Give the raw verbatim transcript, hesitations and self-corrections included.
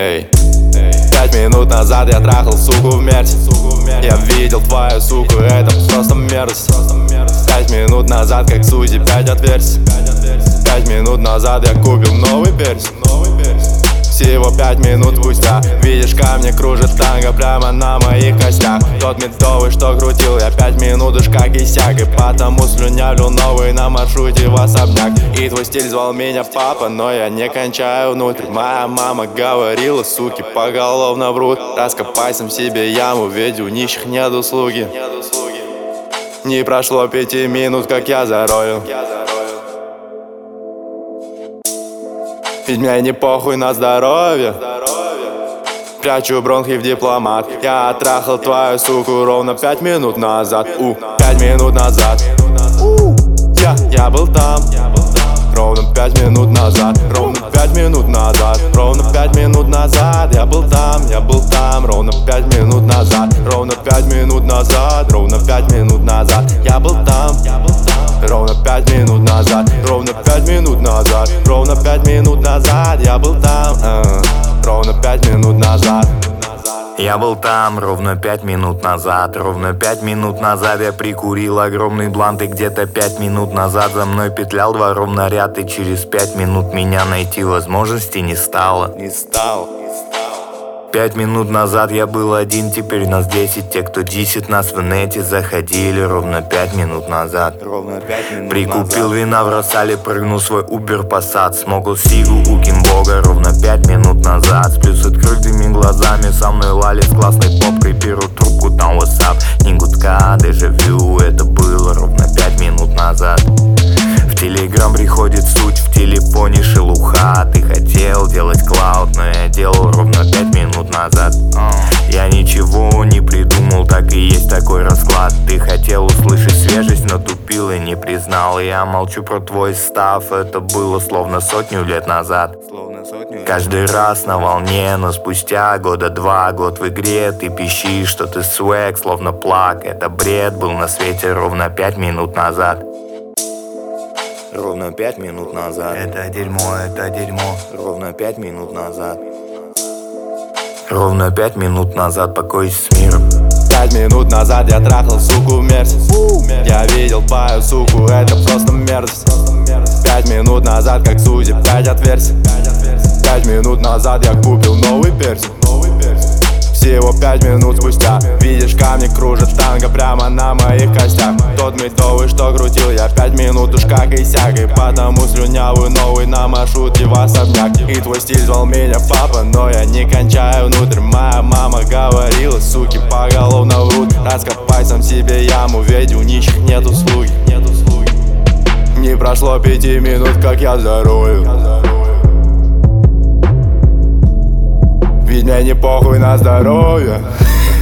Эй, пять минут назад я трахал суку в мерсе. Я видел твою суку, это просто мерзость. Пять минут назад, как Сузи, пять отверстий. Пять минут назад я купил новый перс. Всего пять минут спустя видишь, камни кружит танго прямо на моих костях. Тот медовый, что крутил я пять минут уж как иссяк. И потому слюнявлю новый на маршруте в особняк. И твой стиль звал меня папа, но я не кончаю внутрь. Моя мама говорила, суки поголовно врут. Раскопай сам себе яму, ведь у нищих нет услуги. Не прошло пяти минут, как я зарою. Ведь мне не похуй на здоровье. Прячу бронхи в дипломат. Я оттрахал твою суку ровно пять минут назад. У, пять минут назад. У, я, я был там. Ровно пять минут назад. Ровно пять минут назад. Ровно пять минут назад. Я был там, я был там. Ровно пять минут назад. Ровно пять минут назад. Ровно пять минут назад. Я был там. Ровно пять минут назад, ровно пять минут назад, ровно пять минут назад я был там, э, ровно пять минут назад. Я был там ровно пять минут назад. Ровно пять минут назад я прикурил огромный блант. И где-то пять минут назад за мной петлял двором наряд. И через пять минут меня найти возможности не стало. Не стал. Пять минут назад я был один, теперь нас десять. Те, кто десит нас в инете, заходили ровно пять минут назад. Ровно пять минут Прикупил назад. вина в Росале, прыгнул свой Uber Passat. Смогл сигу у Кимбога ровно пять минут назад. Сплю с открытыми глазами, со мной лали с классной попкой. Беру трубку, там WhatsApp, ни гудка, дежавю. Это было ровно пять минут назад. В Телеграм приходит суть, в телефоне шелуха. Ты хотел делать клауд, но я делал ровно пять минут назад. Я ничего не придумал, так и есть такой расклад. Ты хотел услышать свежесть, но тупил и не признал. Я молчу про твой став, это было словно сотню лет назад. Каждый раз на волне, но спустя года два, год в игре. Ты пищишь, что ты свэг, словно плак. Это бред, был на свете ровно пять минут назад. Ровно пять минут назад. Это дерьмо, это дерьмо. Ровно пять минут назад. Ровно пять минут назад покойся с миром. Пять минут назад я трахал суку в мерсе. Я видел твою суку, это просто мерзость. Пять минут назад, как Сузи, пять отверстий. Пять минут назад я купил новый перс. Всего пять минут спустя видишь, камни кружит танго прямо на моих костях. Тот медовый, что крутил я пять минут уж как иссяк. И потому слюнявый новый на маршруте в особняк. И твой стиль звал меня папа, но я не кончаю внутрь. Моя мама говорила, суки поголовно врут. Раскопай сам себе яму, ведь у нищих нет услуги. Не прошло пяти минут, как я зарою. Ведь мне не похуй на здоровье.